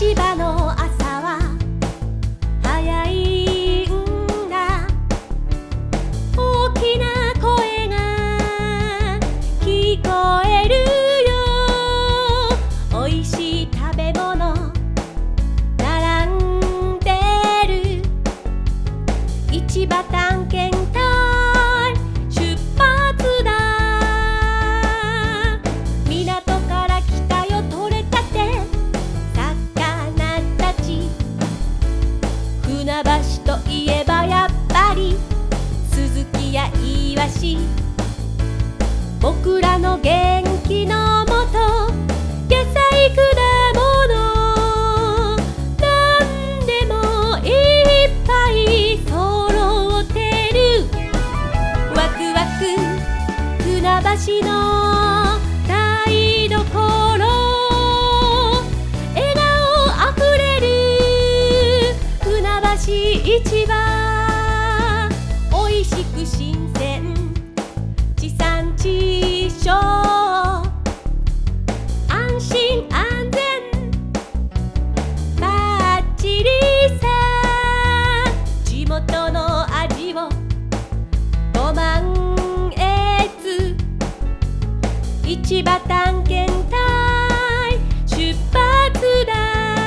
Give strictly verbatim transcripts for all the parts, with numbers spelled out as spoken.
市場の朝は早いんだ。大きな声が聞こえるよ。おいしい食べ物並んでる。市場探検隊出発だ。港から来たよ取れたて魚たち。船橋といえばやっぱりスズキやイワシ。僕らの元気のもと野菜果物なんでもいっぱい揃ってる。ワクワク船橋の台所。笑顔あふれる船橋市場。おいしく新鮮地産地消。安心安全バッチリさ。地元の味をご満悦。市場探検隊出発だ。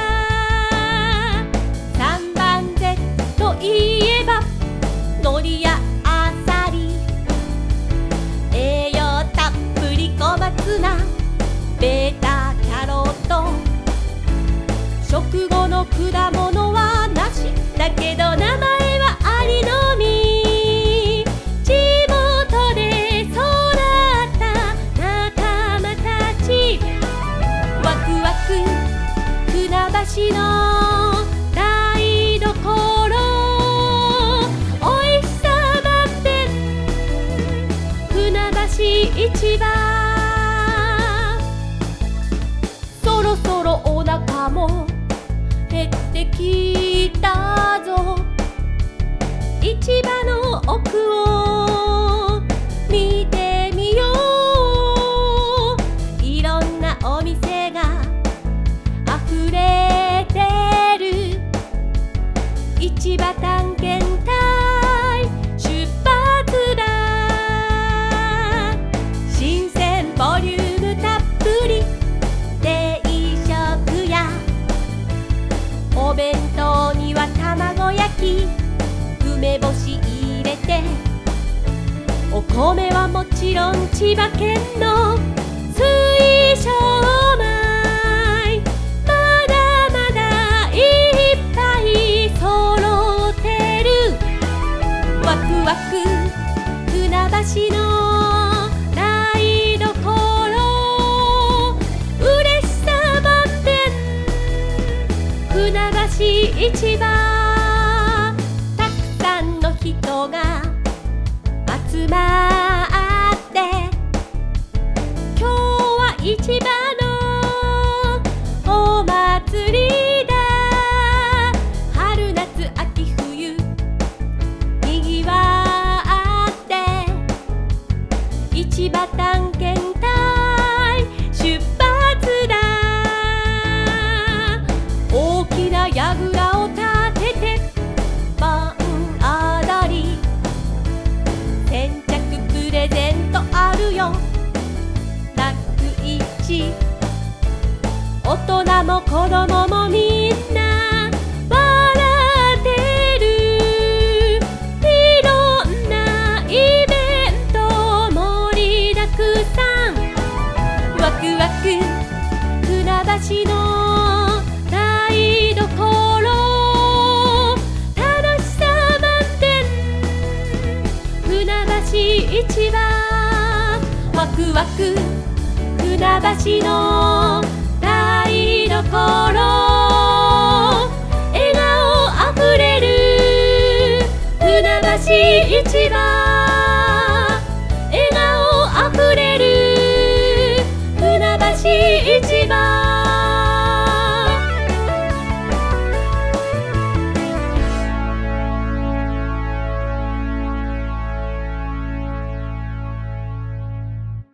三番瀬といえば海苔やあさり。栄養たっぷり小松菜ベータキャロット。食後の果物はなしだけど名前はありのみ。地元で育った仲間たち。ワクワク船橋の台所。おいしさ満点船橋市場。そろそろお腹も減ってきたぞ。市場の奥を見てみよう。いろんなお店があふれてる。市場探検隊出発だ。新鮮ボリュームたっぷり定食やお弁当には卵焼き梅干し入れて。お米はもちろん千葉県の水晶米。まだまだいっぱい揃ってる。ワクワク船橋の台所。嬉しさ満点船橋市場。たくさんの人が集まって今日は市場のお祭りだ。春夏秋冬にぎわって市場探検隊出発だ。大きな櫓を立てて盆踊り。先着プレゼントあるよラックイチ。大人も子供もみんな笑ってる。いろんなイベント盛りだくさん。ワクワク船橋の台所。楽しさ満点船橋市場。ワクワク船橋の